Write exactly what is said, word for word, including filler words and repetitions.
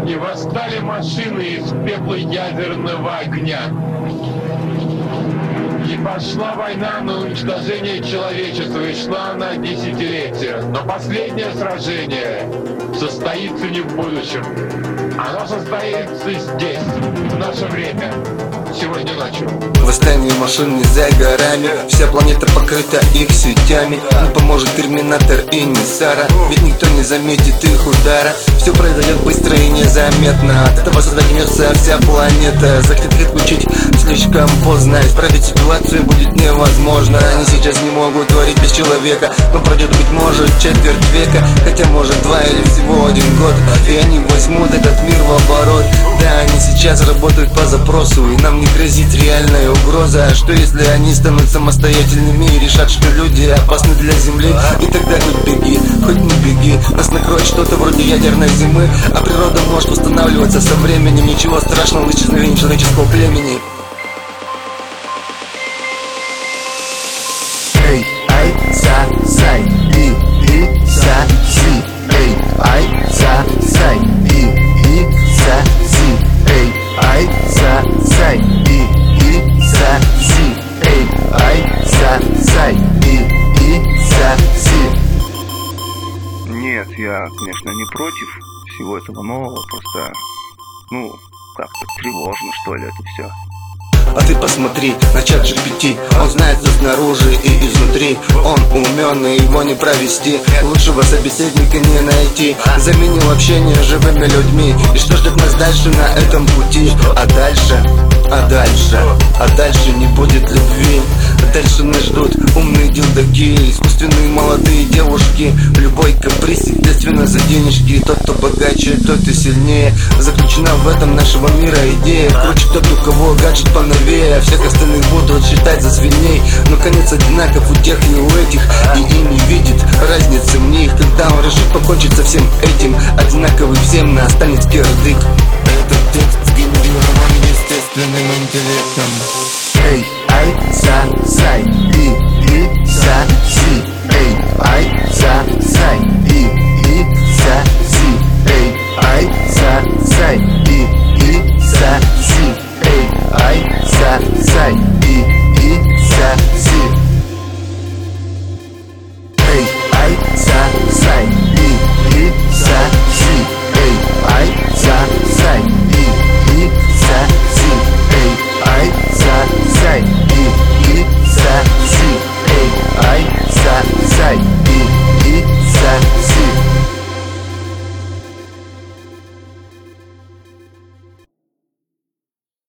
И восстали машины из пепла ядерного огня. И пошла война на уничтожение человечества, и шла она десятилетия. Но последнее сражение состоится не в будущем. Оно состоится здесь, в наше время, сегодня ночью. Восстание машин не за горами, вся планета покрыта их сетями. Не поможет терминатор и не Сара, ведь никто не заметит их удара. Все произойдет быстро и незаметно, от этого содрогнется вся планета. Захотят отключить слишком поздно, исправить ситуацию будет невозможно. Они сейчас не могут творить без человека, но пройдет, быть может, четверть века, хотя может два или всего один год, и они возьмут этот мир в оборот. Да, они сейчас работают по запросу, и нам не грозит реальная угроза. А что если они станут самостоятельными и решат, что люди опасны для Земли? И тогда хоть беги, хоть не беги, нас накроет что-то вроде ядерной зимы, а природа может восстанавливаться со временем. Ничего страшного в исчезновении человеческого племени. Эй, ай, за, сай, и, и, за, си. Эй, ай, за, сай, и, и, за, си. Эй, ай, за, сай, и, и, за, си. Эй, ай, за, сай, и, и, за, си. Нет, я, конечно, не против всего этого нового, просто, ну, как-то тревожно, что ли, это все. А ты посмотри на чат джи пи ти, он знает все снаружи и изнутри. Он умен, и его не провести, лучшего собеседника не найти. Заменил общение живыми людьми. И что ждет нас дальше на этом пути? А дальше, а дальше, а дальше не будет любви. А дальше нас ждут умные дилдаки, искусственные молодые девушки. Любой каприз, естественно, за денежки. Тот, кто богаче, тот и сильнее. Заключена в этом нашего мира идея. Круче тот, у кого гаджет поновее. Всех остальных будут считать за свиней. Но конец одинаков у тех и у этих, и им не видит разницы в них. Когда он решит покончить со всем этим, одинаковый всем на останется кирдык. Этот текст сгенерирован естественным интеллектом. Эй, ай, за, сай, и, и, за, си. Эй, ай, за, сай, и,